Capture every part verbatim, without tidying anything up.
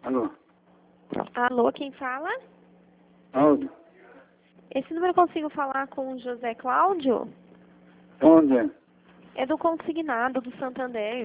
Alô? Alô, quem fala? Aldo? Esse número eu consigo falar com o José Cláudio? Onde é? É do consignado do Santander.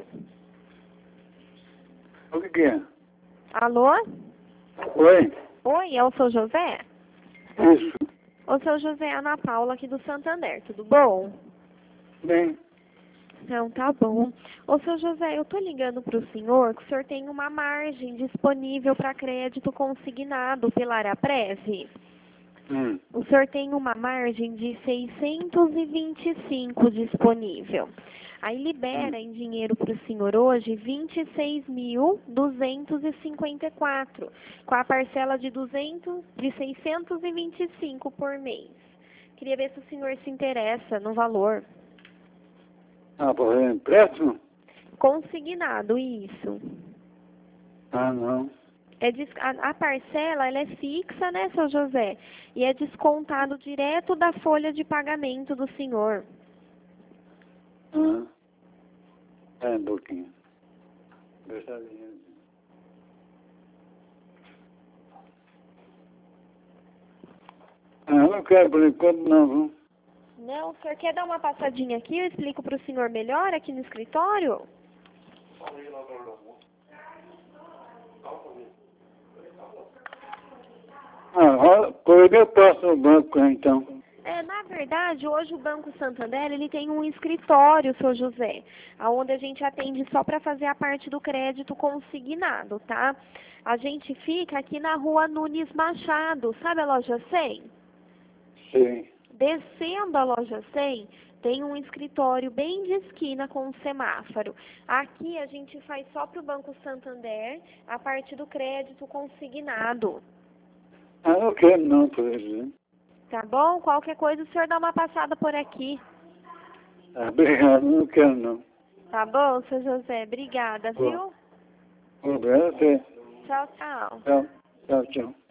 O que que é? Alô? Oi? Oi, é o seu José? Isso. O seu José é Ana Paula aqui do Santander, tudo bom? Bem, Então, tá bom. Ô, seu José, eu tô ligando para o senhor que o senhor tem uma margem disponível para crédito consignado pela Araprev. hum, O senhor tem uma margem de seiscentos e vinte e cinco disponível. Aí libera hum. em dinheiro para o senhor hoje vinte e seis mil duzentos e cinquenta e quatro, com a parcela de, duzentos, de seiscentos e vinte e cinco por mês. Queria ver se o senhor se interessa no valor. Ah, por fazer empréstimo? Consignado, isso. Ah, não. É des- a, a parcela ela é fixa, né, seu José? E é descontado direto da folha de pagamento do senhor. Ah, é um pouquinho. Gostadinho. Ah, eu não quero por enquanto não, viu? Não, o senhor quer dar uma passadinha aqui? Eu explico para o senhor melhor aqui no escritório? Ah, ó, por que eu posso no banco, então? É, na verdade, hoje o Banco Santander ele tem um escritório, seu José, onde a gente atende só para fazer a parte do crédito consignado, tá? A gente fica aqui na rua Nunes Machado, sabe a loja cem? Sim. Descendo a loja cem, tem um escritório bem de esquina com um semáforo. Aqui a gente faz só para o Banco Santander a parte do crédito consignado. Ah, não quero não, por exemplo. Tá bom? Qualquer coisa o senhor dá uma passada por aqui. Ah, obrigado, não quero não. Tá bom, seu José? Obrigada, Bom, viu? obrigado a você. Tchau, tchau. Tchau, tchau, tchau.